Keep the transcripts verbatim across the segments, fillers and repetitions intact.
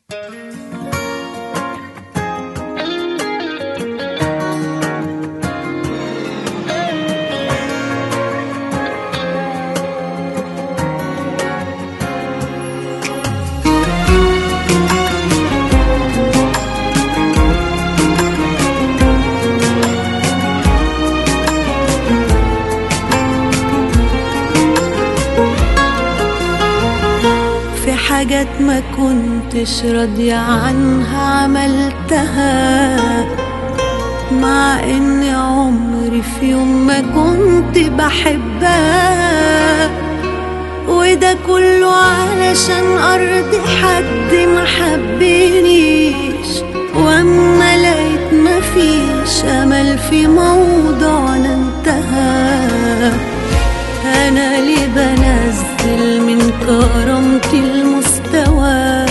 حاجات ما كنتش راضية عنها عملتها، مع ان عمري في يوم ما كنت بحبها، وده كله علشان ارضي حد ما حبنيش. واما لقيت مفيش امل في موضوعنا انتهى، أنا ليه بنزل من كرامتي المستوى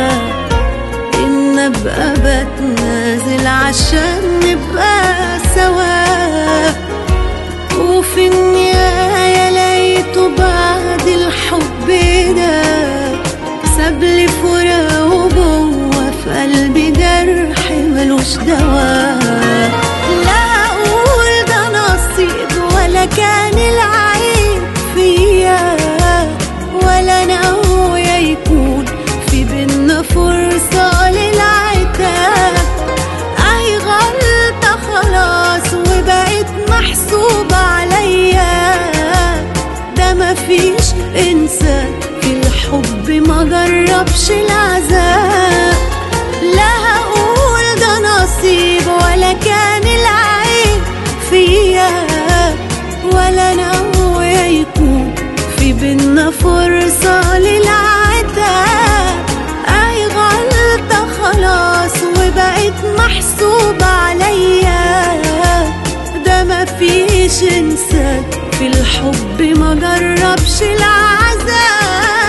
إن أبقى بتنازل عشان نبقى سوا؟ وفي النهاية لقيته بعد الحب ده سابلي فراق وجوه في قلبي جرح ملوش دوا. لا أقول ده نصيب ولا كان العيب فيا، ولا ناوية يكون في بينا فرصة للعتاب. أي غلطة خلاص وبقت محسوبة عليا، ده مفيش إنسان في الحب ما جربش العذاب. لا هقول ده نصيب ولا كان العيب فيا، ولا ناوية يكون في بينا فرصة للعتاب. أي غلطة خلاص وبقت محسوبة عليا، ده مفيش إنسان في الحب ما جربش العذاب.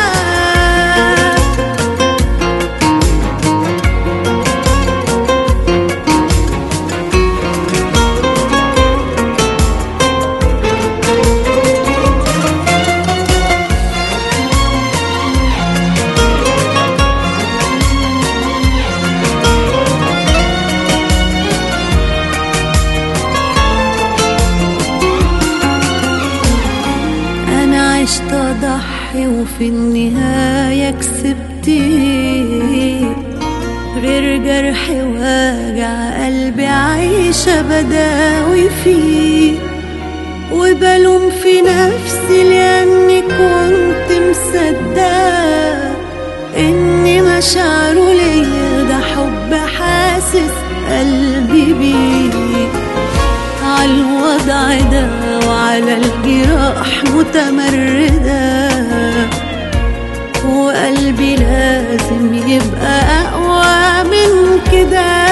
عشت أضحي وفي النهاية كسبت، غير جرح واجع قلبي عايشة بداوي فيه. وبلوم في نفسي لأني كنت مصدقة إن مشاعره ليا ده حب حاسس قلبي بيه. عالوضع ده وعلى الجراح متمردة، وقلبي لازم يبقى أقوى من كده.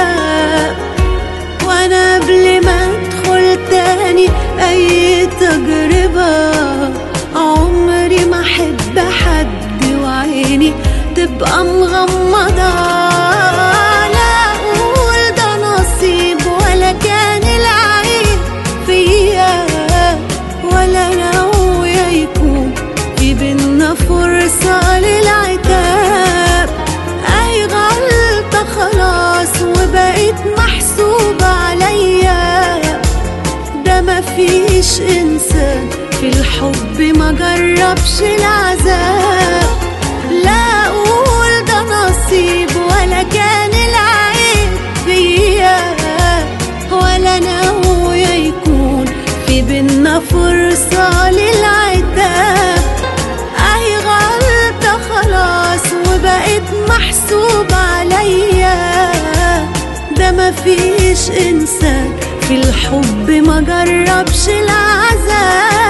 وأنا قبل ما أدخل تاني أي تجربة عمري ما أحب حد وعيني تبقى مغمضة. لا أقول ده نصيب ولا كان العيب فيا، ولا ناوية يكون في بينا فرصة للعتاب. أي غلطة خلاص وبقت محسوبة عليا، ده مفيش إنسان في الحب ما جربش العذاب. لا أقول ده نصيب ولا كان العيب فيا، ولا ناوية يكون في بينا فرصة للعتاب. أي غلطة خلاص وبقت محسوبة عليا، ده مفيش إنسان في الحب ما جربش العذاب.